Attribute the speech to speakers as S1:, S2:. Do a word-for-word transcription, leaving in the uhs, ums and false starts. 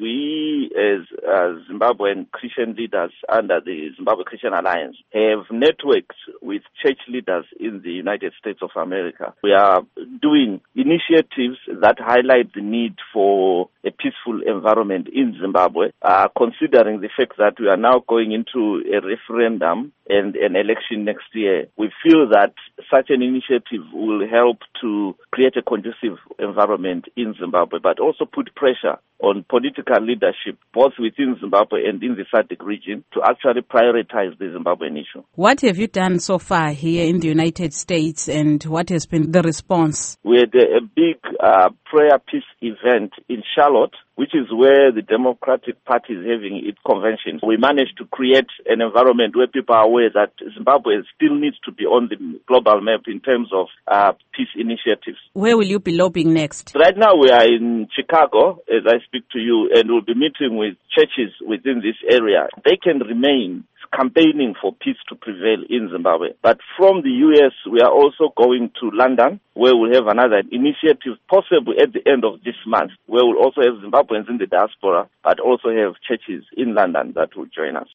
S1: we as uh, Zimbabwean Christian leaders under the Zimbabwe Christian Alliance have networks with church leaders in the United States of America. We are doing initiatives that highlight the need for a peaceful environment in Zimbabwe, uh, considering the fact that we are now going into a referendum and an election next year. We feel that such an initiative will help to create a conducive environment in Zimbabwe, but also put pressure on political leadership, both within Zimbabwe and in the S A D C region, to actually prioritize the Zimbabwean issue.
S2: What have you done so far here in the United States, and what has been the response?
S1: We had a, a big uh, prayer peace event in Charlotte, which is where the Democratic Party is having its convention. We managed to create an environment where people are aware that Zimbabwe still needs to be on the global map in terms of uh, peace initiatives.
S2: Where will you be lobbying next?
S1: Right now we are in Chicago, as I speak to you, and we'll be meeting with churches within this area. They can remain campaigning for peace to prevail in Zimbabwe. But from the U S, we are also going to London, where we'll have another initiative, possibly at the end of this month, where we'll also have Zimbabweans in the diaspora, but also have churches in London that will join us.